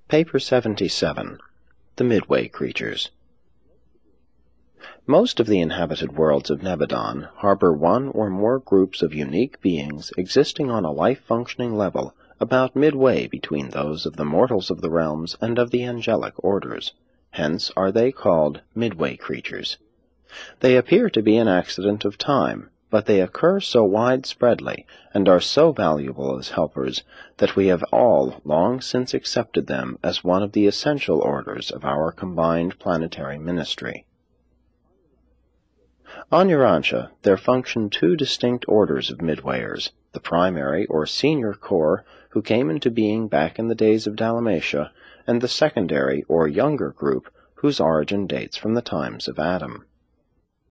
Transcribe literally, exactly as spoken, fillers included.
Paper seventy-seven. The Midway Creatures. Most of the inhabited worlds of Nebadon harbor one or more groups of unique beings existing on a life-functioning level about midway between those of the mortals of the realms and of the angelic orders. Hence are they called Midway Creatures. They appear to be an accident of time, but they occur so widespreadly and are so valuable as helpers that we have all long since accepted them as one of the essential orders of our combined planetary ministry. On Urantia there function two distinct orders of Midwayers, the primary or senior corps, who came into being back in the days of Dalmatia, and the secondary or younger group, whose origin dates from the times of Adam.